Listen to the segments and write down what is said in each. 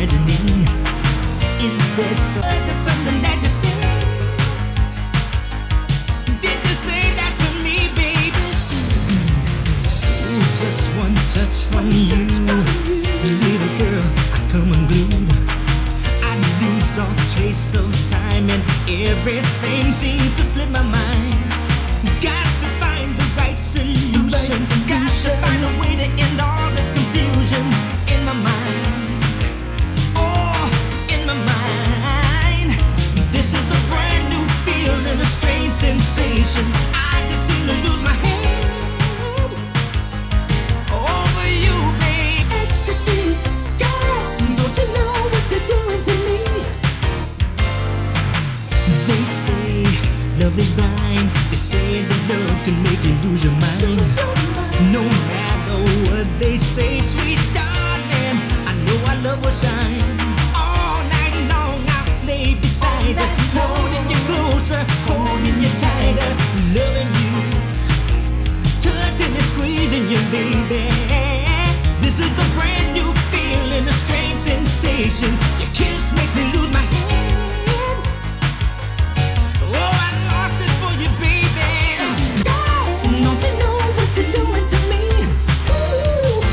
imagining. Is there something that you see? Did you say that to me, baby? Ooh, just one touch from you, little girl, I come unglued. I lose all trace of time and everything seems to slip my mind. Got to find the right solution. Got to find a way to end all this confusion in my mind. Oh, in my mind. This is a brand new feeling, a strange sensation. I just seem to lose my head over you, babe. Ecstasy, girl, don't you know what you're doing to me? They say love is blind. They say that love can make you lose your mind. No matter what they say, sweet darling, I know our love will shine. All night long I'll lay beside you, holding you closer, holding you tighter, loving you, touching and squeezing you, baby. This is a brand new feeling, a strange sensation. Your kiss makes me lose my head. Oh, I lost it for you, baby. Don't you know what you're doing to me? Ooh,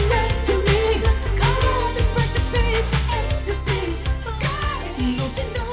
don't you know